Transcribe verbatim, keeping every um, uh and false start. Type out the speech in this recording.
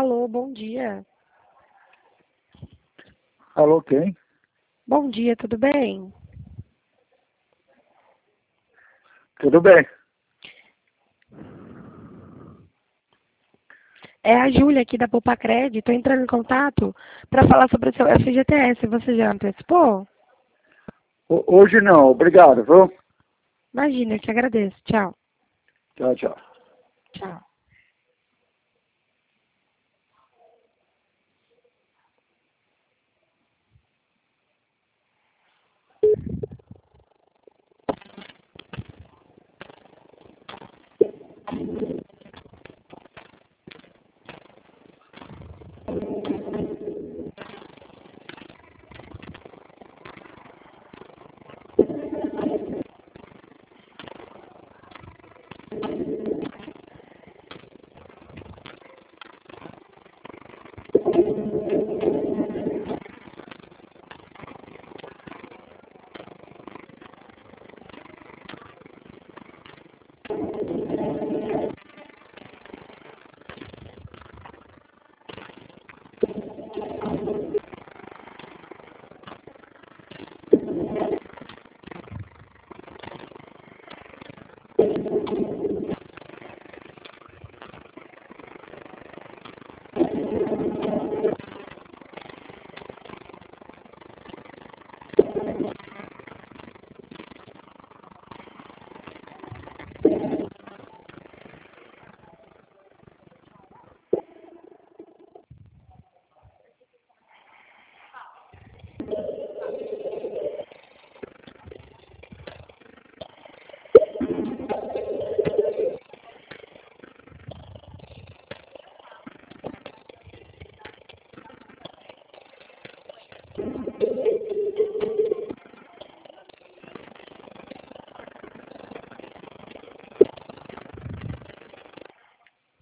Alô, bom dia. Alô, quem? Bom dia, tudo bem? Tudo bem. É a Júlia aqui da Poupa Crédito. Estou entrando em contato para falar sobre o seu F G T S. Você já antecipou? Ho- Hoje não, obrigado, viu? Imagina, eu te agradeço. Tchau. Tchau, tchau. Tchau.